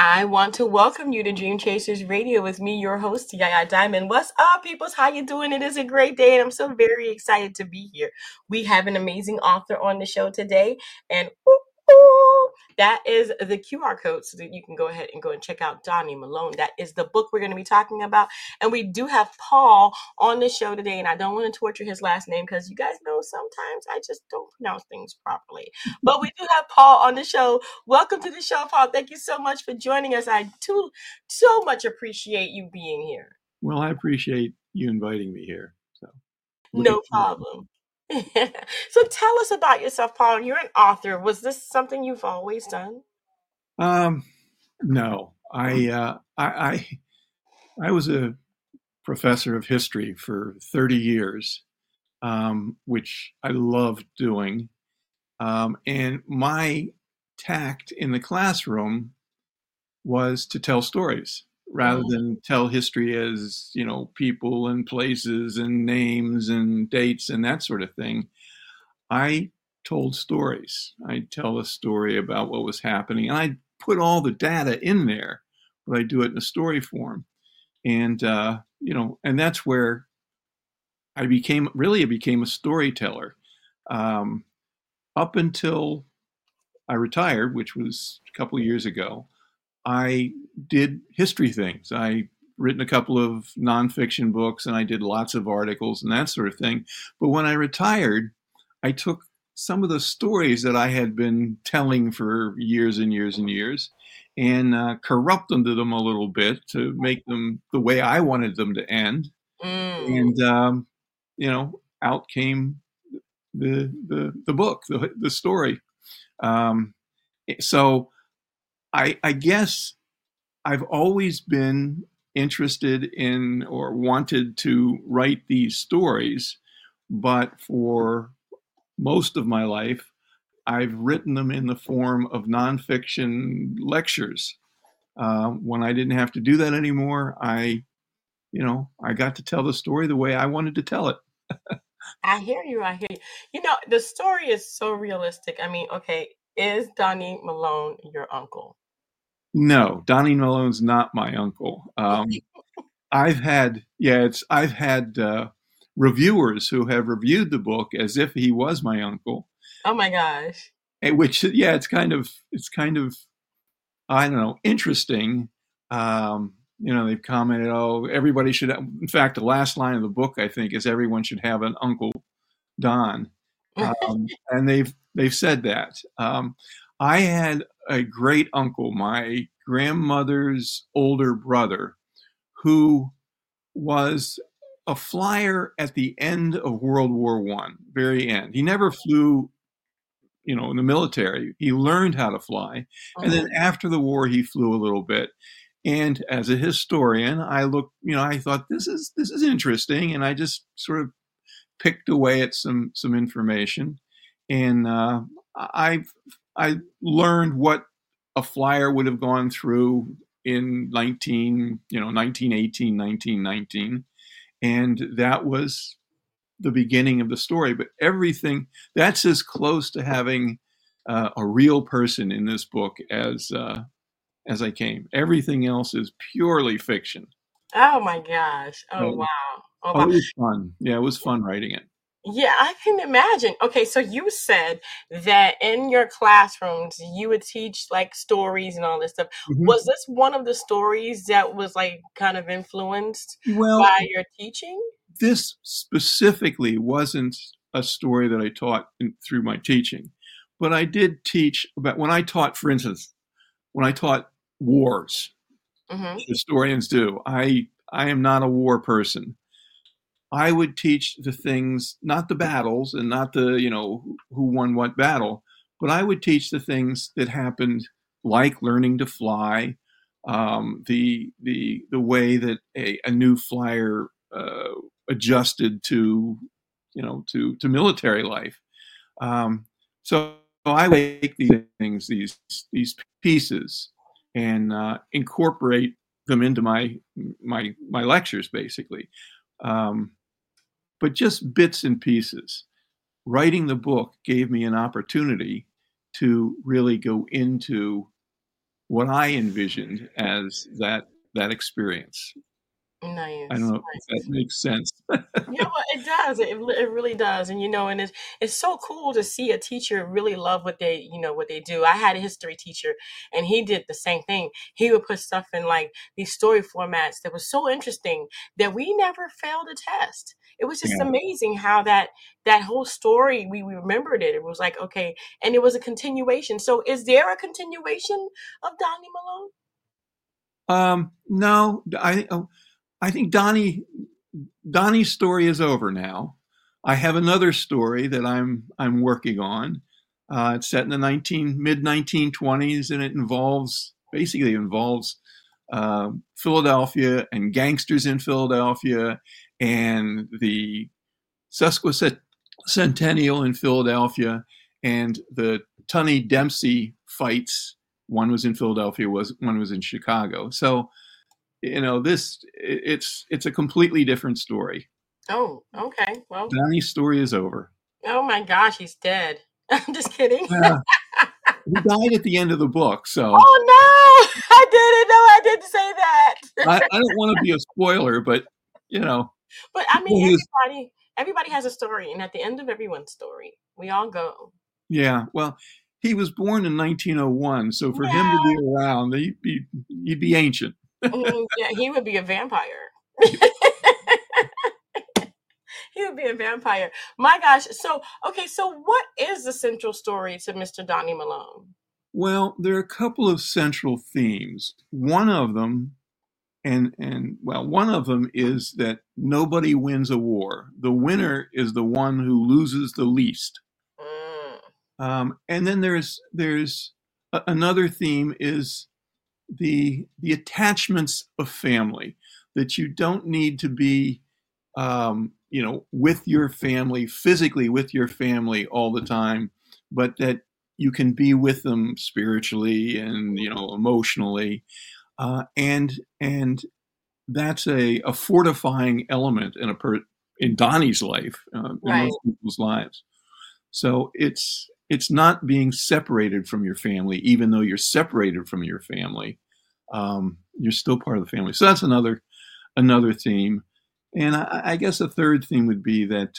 I want to welcome you to Dream Chasers Radio with me, your host, Yaya Diamond. What's up, peoples? How you doing? It is a great day, and I'm so very excited to be here. We have an amazing author on the show today, and that is the QR code so that you can go ahead and go and check out Donnie Malone. That is the book we're going to be talking about, and we do have Paul on the show today, and I don't want to torture his last name because you guys know sometimes I just don't pronounce things properly. But we do have Paul on the show. Welcome to the show, Paul. Thank you so much for joining us. I too so much appreciate you being here. Well, I appreciate you inviting me here. So, looking No forward. problem. So tell us about yourself, Paul. You're an author. Was this something you've always done? Um, no, I was a professor of history for 30 years, which I loved doing. And my tact in the classroom was to tell stories rather Mhm. than tell history as, people and places and names and dates and that sort of thing. I told stories. I'd tell a story about what was happening, and I'd put all the data in there, but I do it in a story form. And and that's where I became a storyteller. Um, Up until I retired, which was a couple of years ago, I did history things. I written a couple of nonfiction books, and I did lots of articles and that sort of thing. But when I retired, I took some of the stories that I had been telling for years and years and years and corrupted them a little bit to make them the way I wanted them to end. Mm. And out came the book, the story. Um, so I guess I've always been interested in or wanted to write these stories, but for most of my life, I've written them in the form of nonfiction lectures. When I didn't have to do that anymore, I got to tell the story the way I wanted to tell it. I hear you. I hear you. You know, the story is so realistic. I mean, okay, is Donnie Malone your uncle? No, Donnie Malone's not my uncle. I've had reviewers who have reviewed the book as if he was my uncle, Oh my gosh. which it's kind of I don't know, interesting. They've commented, oh, everybody should. In fact, the last line of the book I think is everyone should have an Uncle Don, and they've said that. I had a great uncle, my grandmother's older brother, who was a flyer at the end of World War One, very end. He never flew, in the military. He learned how to fly, and then Mhm. after the war, he flew a little bit. And as a historian, I looked, I thought this is interesting, and I just sort of picked away at some information, and I I learned what a flyer would have gone through in 1918, 1919, and that was the beginning of the story. But everything that's as close to having a real person in this book as I came. Everything else is purely fiction. Oh my gosh. Oh So, wow. Oh oh, wow. it was fun. Yeah, it was fun writing it. Yeah, I can imagine. Okay, so you said that in your classrooms you would teach like stories and all this stuff. Mhm. Was this one of the stories that was like kind of influenced Well, by your teaching? this specifically wasn't a story that I taught through my teaching, but I did teach about when I taught, for instance, when I taught wars, Mm-hmm. historians do. I am not a war person. I would teach the things, not the battles and not the, who won what battle, but I would teach the things that happened, like learning to fly, the way that a new flyer adjusted to, to military life. So I take these things, these pieces, and incorporate them into my lectures, basically. Um, but just bits and pieces. Writing the book gave me an opportunity to really go into what I envisioned as that experience. I don't Nice. know if that makes sense. Yeah, well, it does. It really does. And and it's so cool to see a teacher really love what what they do. I had a history teacher and he did the same thing. He would put stuff in like these story formats that was so interesting that we never failed a test. It was just Yeah. amazing how that whole story we remembered it. It was like, okay, and it was a continuation. So is there a continuation of Donnie Malone? No, I think Donnie's story is over now. I have another story that I'm working on. It's set in the mid 1920s, and it involves Philadelphia and gangsters in Philadelphia and the sesquicentennial in Philadelphia and the Tunney Dempsey fights. One was in Philadelphia, one was in Chicago. So it's a completely different story. Oh, okay. Well, Donnie's story is over. oh my gosh, he's dead. I'm just kidding. Yeah, he died at the end of the book, so Oh no! I didn't know I didn't say that. I don't want to be a spoiler, but you know, But I mean he was, everybody has a story, and at the end of everyone's story, we all go. yeah. Well, he was born in 1901, so for him to Yeah. be around, he'd be ancient. Yeah, he would be a vampire. He would be a vampire. My gosh. So, okay, so what is the central story to Mr. Donnie Malone? Well, there are a couple of central themes. One of them, one of them is that nobody wins a war. The winner is the one who loses the least. Mm, And then another theme is the attachments of family, that you don't need to be with your family, physically with your family all the time, but that you can be with them spiritually and emotionally, and that's a fortifying element in Donnie's life, in right. most people's lives. So it's not being separated from your family, even though you're separated from your family. You're still part of the family. So that's another theme. And I guess a third theme would be that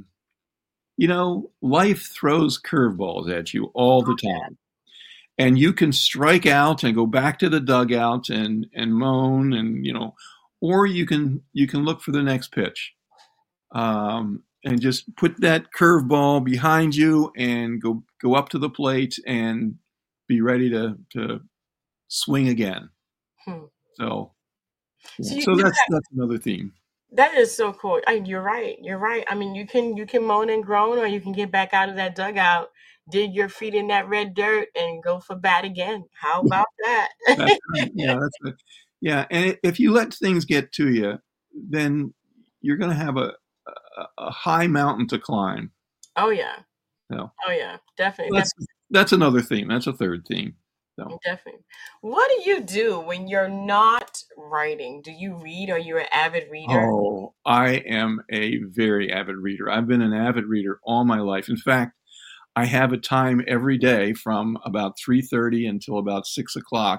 life throws curveballs at you all the time, and you can strike out and go back to the dugout and moan, and or you can look for the next pitch, and just put that curveball behind you and go up to the plate and be ready to swing again. Hmm. So So yeah. So that's another theme. that is so cool. You're right. You're right. I mean, you can moan and groan, or you can get back out of that dugout, dig your feet in that red dirt, and go for bat again. How about that? That's right. Yeah, that's it. Yeah, and if you let things get to you, then you're going to have a high mountain to climb. Oh yeah. So Oh yeah. Definitely. that's another theme. That's a third theme. So Definitely. What do you do when you're not writing? Do you read? Are you an avid reader? oh, I am a very avid reader. I've been an avid reader all my life. In fact, I have a time every day from about 3:30 until about 6 o'clock.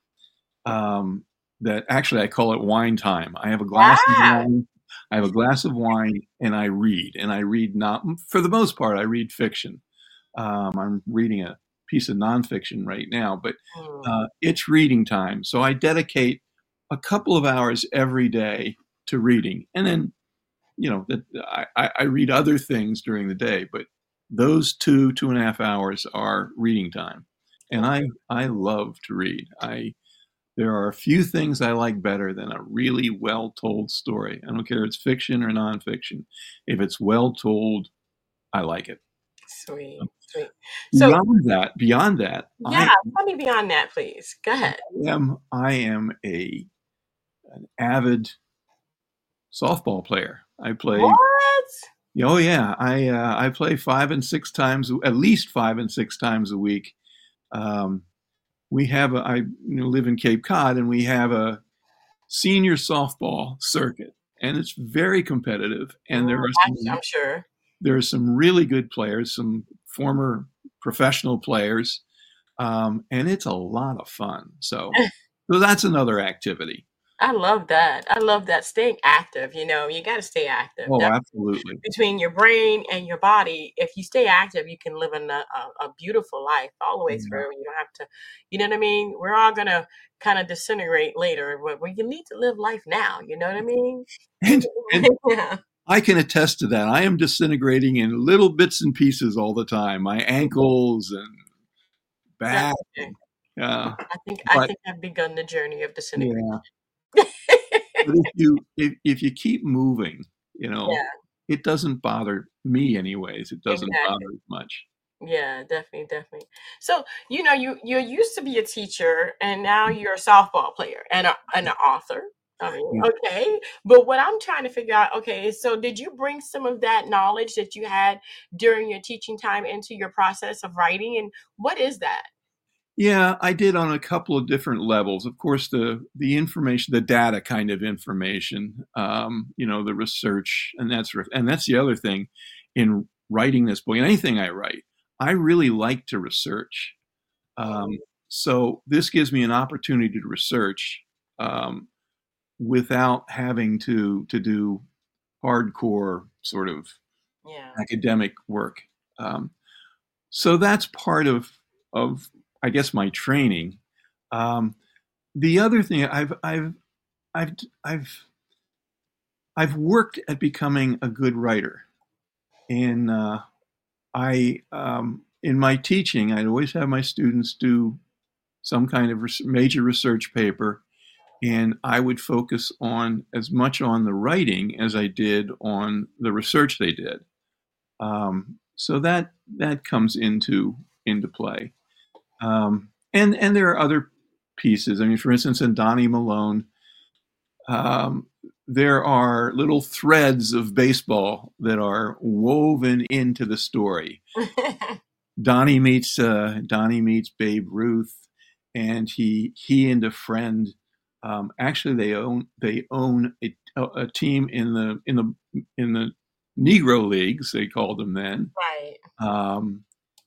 That actually I call it wine time. I have a glass of Ah, wine. I have a glass of wine, and I read. And I read not for the most part. I read fiction. I'm reading a piece of nonfiction right now, but hmm, it's reading time. So I dedicate a couple of hours every day to reading, and then I read other things during the day, but those 2.5 hours are reading time, and okay. I love to read. I There are a few things I like better than a really well told story. I don't care if it's fiction or nonfiction. If it's well told, I like it. Sweet, sweet. So Beyond that, yeah, tell me beyond that, please. Go ahead. I am a an avid softball player. I play. What? Oh yeah, I play 5 and 6 times, at least 5 and 6 times a week. Um, I live in Cape Cod, and we have a senior softball circuit, and it's very competitive. And Mm, I'm sure. there are some really good players, some former professional players, And it's a lot of fun. So that's another activity. I love that. I love that. Staying active, you got to stay active. Oh, That absolutely. between your brain and your body, if you stay active, you can live a beautiful life all the way Yeah. through. You don't have to, you know what I mean? We're all going to kind of disintegrate later, but we need to live life now. You know what I mean? And Yeah. I can attest to that. I am disintegrating in little bits and pieces all the time. My ankles and That's back. okay. Uh, I but think I've begun the journey of disintegration. yeah, but if you keep moving, you know, Yeah, it doesn't bother me anyways. It doesn't exactly. bother as much. Yeah, definitely, definitely. So, you used to be a teacher and now you're a softball player and an author. I mean, Yeah. okay. But what I'm trying to figure out, okay, is so did you bring some of that knowledge that you had during your teaching time into your process of writing? And what is that? Yeah, I did on a couple of different levels. Of course, the information, the data kind of information, the research, and that's the other thing in writing this book. And anything I write, I really like to research. Um, Mm, so this gives me an opportunity to research um, without having to do hardcore sort of yeah. academic work. Um, so that's part of I guess my training. Um, the other thing I've I've I've worked at becoming a good writer, and I in my teaching I'd always have my students do some kind of major research paper, and I would focus on as much on the writing as I did on the research they did. So that comes into play. And there are other pieces. I mean, for instance, in Donnie Malone, um, there are little threads of baseball that are woven into the story. Donnie meets Babe Ruth, and he and a friend. Actually, they own a team in the Negro leagues. They called them then. Right. Um,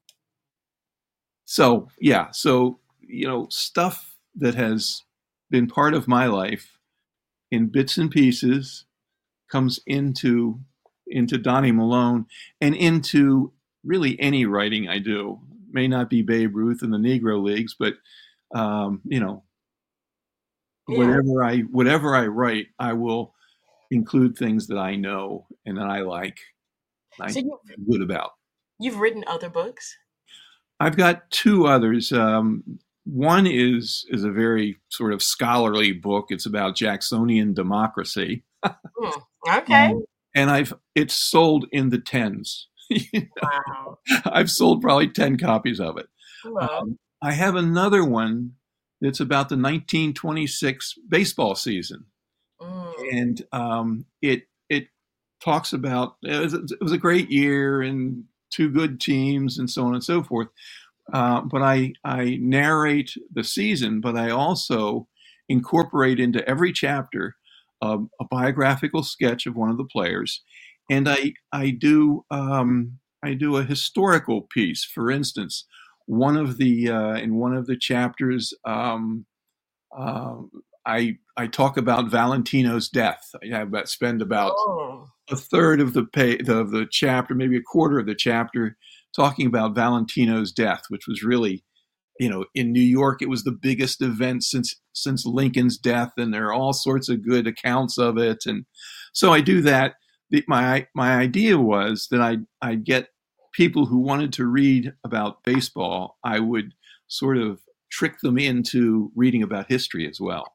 so yeah, so stuff that has been part of my life in bits and pieces comes into Donnie Malone and into really any writing I do. May not be Babe Ruth in the Negro Leagues, but um, you know, Yeah. whatever I write, I will include things that I know and that I like, and I So feel good about. you've written other books? I've got two others. One is a very sort of scholarly book. It's about Jacksonian democracy, Hmm. Okay. and it's sold in the tens. Wow. I've sold probably 10 copies of it. Well, I have another one that's about the 1926 baseball season, mm. and it talks about it was a great year and two good teams and so on and so forth. But I narrate the season, but I also incorporate into every chapter a biographical sketch of one of the players, and I do a historical piece. For instance, one of the in one of the chapters, uh, I talk about Valentino's death. Spend about Oh. a third of the chapter, maybe a quarter of the chapter, talking about Valentino's death, which was really, in New York, it was the biggest event since Lincoln's death, and there are all sorts of good accounts of it. And so I do that. My idea was that I'd get people who wanted to read about baseball. I would sort of trick them into reading about history as well.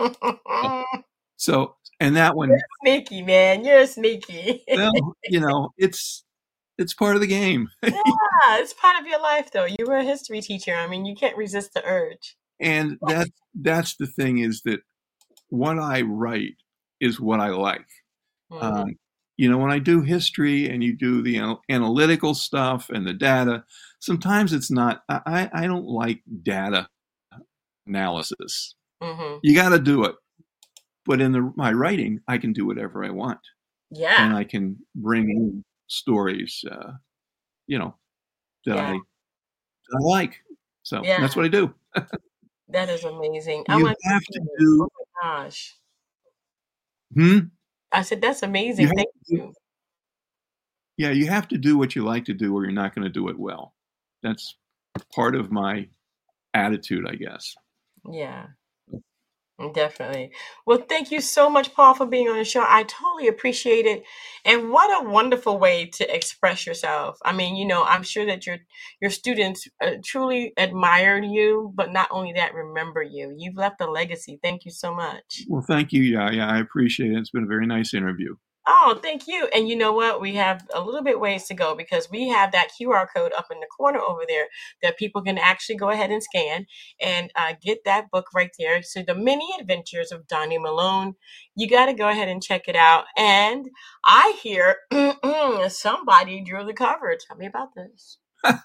So, and that one, Sneaky, man. You're sneaky. well, it's part of the game. Yeah, it's part of your life, though. You were a history teacher. I mean, you can't resist the urge. And that's the thing, is that what I write is what I like. Hmm. Um, when I do history and you do the analytical stuff and the data, sometimes it's not. I don't like data analysis. Hmm. You got to do it, but in my writing, I can do whatever I want, Yeah. and I can bring in stories, you know, that Yeah. I like. So Yeah, that's what I do. that is amazing. I You want to have see to it. do. Oh my gosh. Hmm? I said, that's You amazing. have Thank to do, you. yeah, you have to do what you like to do, or you're not going to do it well. That's part of my attitude, I guess. Yeah. Definitely. Well, thank you so much, Paul, for being on the show. I totally appreciate it. And what a wonderful way to express yourself. I mean, I'm sure that your students truly admired you, but not only that, remember you. You've left a legacy. Thank you so much. Well, thank you. Yeah, yeah, I appreciate it. It's been a very nice interview. Oh, thank you. And you know what? We have a little bit ways to go because we have that QR code up in the corner over there that people can actually go ahead and scan and get that book right there. So, The Many Adventures of Donnie Malone. You got to go ahead and check it out. And I hear somebody drew the cover. Tell me about this.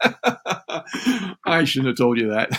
I shouldn't have told you that.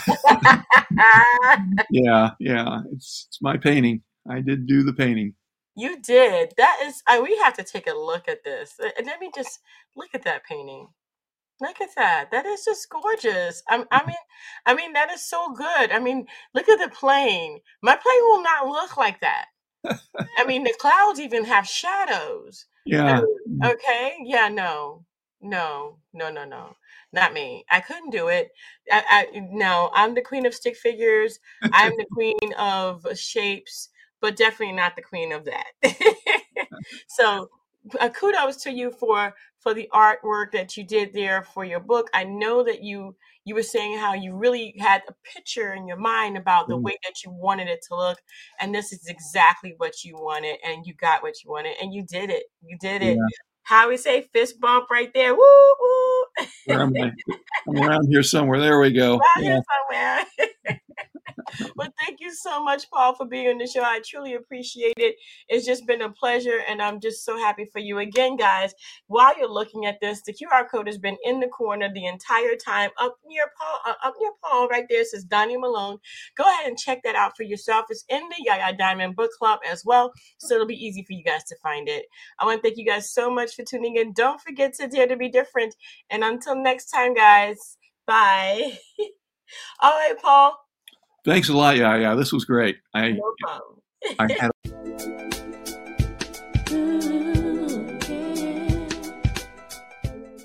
Yeah, yeah, it's my painting. I did do the painting. You did. That is, we have to take a look at this. And let me just look at that painting. Look at that. That is just gorgeous. I mean, that is so good. I mean, look at the plane. My plane will not look like that. I mean, the clouds even have shadows. I Yeah, mean, okay, yeah, no, no, no, no, no, not me. I couldn't do it. No, I'm the queen of stick figures. I'm the queen of shapes, but definitely not the queen of that. So, kudos to you for the artwork that you did there for your book. I know that you were saying how you really had a picture in your mind about the way that you wanted it to look, and this is exactly what you wanted, and you got what you wanted, and you did it. You did it. yeah. How we say, fist bump right there. Woo woo. Where am I? I'm around here somewhere. There we go. Around Yeah. here somewhere. Well, thank you so much, Paul, for being on the show. I truly appreciate it. It's just been a pleasure, and I'm just so happy for you. Again, guys, while you're looking at this, the QR code has been in the corner the entire time. Up near Paul, right there, says Donnie Malone. Go ahead and check that out for yourself. It's in the Yaya Diamond Book Club as well, so it'll be easy for you guys to find it. I want to thank you guys so much for tuning in. Don't forget to dare to be different. And until next time, guys, bye. All right, Paul. Thanks a lot. Yeah, yeah. This was great. No problem. I had